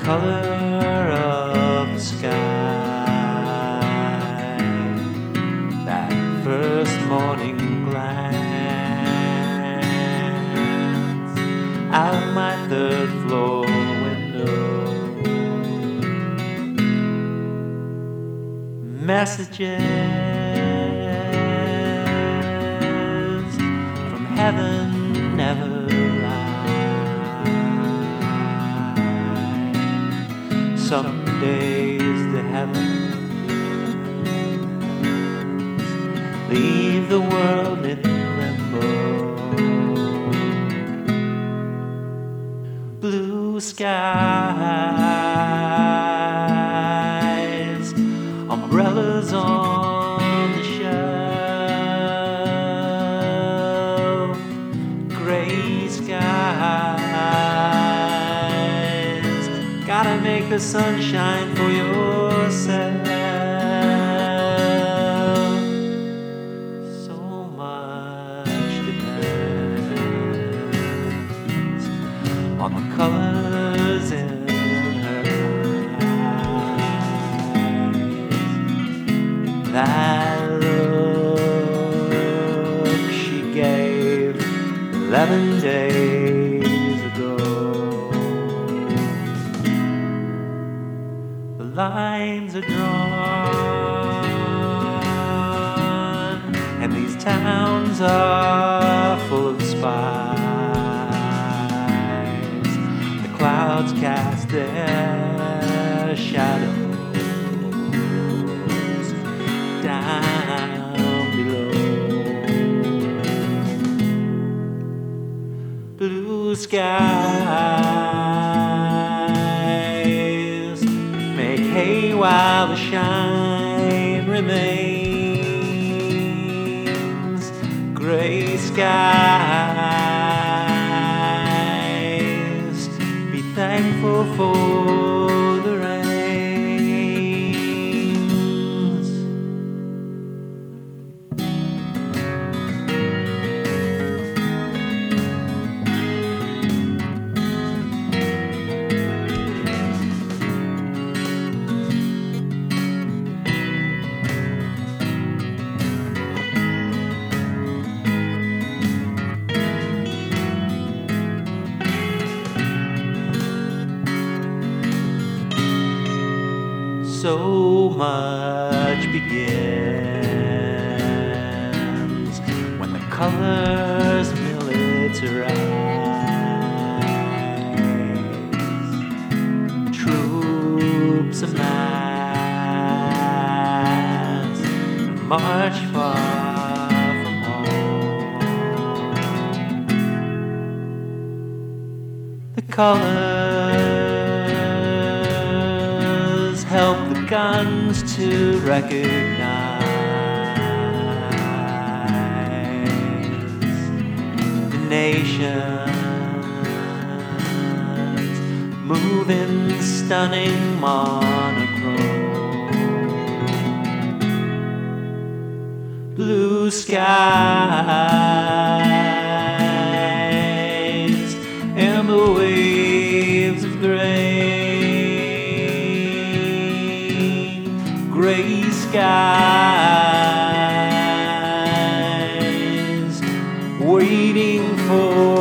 color of the sky, that first morning glance out my third floor window. Messages from heaven never lie. Some days the heavens leave the world in limbo. Blue skies, umbrellas on the shelf, gray skies, gotta make the sun shine for yourself. So much depends on the colors in her eyes. That look she gave 11 days ago. The lines are drawn, and these towns are full of spies. The clouds cast their shadows down below. Blue skies make hay while the shine remains. Gray skies, be thankful for the rains. So much begins when the colors militarize. Troops amass and march far from home. The colors help the guns to recognize the nations move in stunning monochrome. Blue skies and the waves of gray. Gray skies waiting for